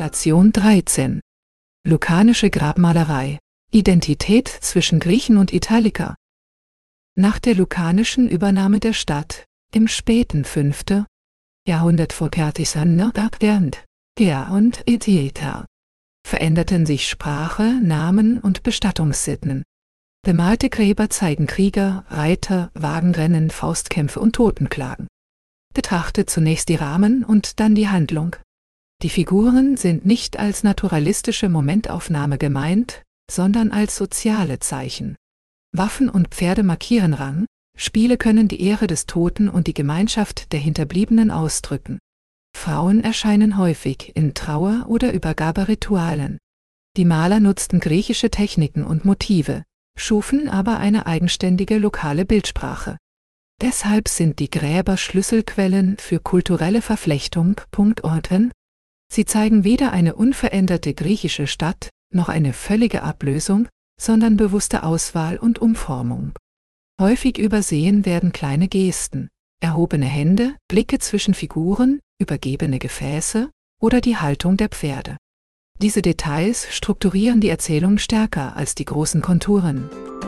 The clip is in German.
Station 13. Lucanische Grabmalerei. Identität zwischen Griechen und Italiker. Nach der lucanischen Übernahme der Stadt im späten 5. Jahrhundert vor und Ethieta veränderten sich Sprache, Namen und Bestattungssitten. Bemalte Gräber zeigen Krieger, Reiter, Wagenrennen, Faustkämpfe und Totenklagen. Betrachte zunächst die Rahmen und dann die Handlung. Die Figuren sind nicht als naturalistische Momentaufnahme gemeint, sondern als soziale Zeichen. Waffen und Pferde markieren Rang, Spiele können die Ehre des Toten und die Gemeinschaft der Hinterbliebenen ausdrücken. Frauen erscheinen häufig in Trauer- oder Übergaberitualen. Die Maler nutzten griechische Techniken und Motive, schufen aber eine eigenständige lokale Bildsprache. Deshalb sind die Gräber Schlüsselquellen für kulturelle Verflechtung. Sie zeigen weder eine unveränderte griechische Stadt, noch eine völlige Ablösung, sondern bewusste Auswahl und Umformung. Häufig übersehen werden kleine Gesten, erhobene Hände, Blicke zwischen Figuren, übergebene Gefäße oder die Haltung der Pferde. Diese Details strukturieren die Erzählung stärker als die großen Konturen.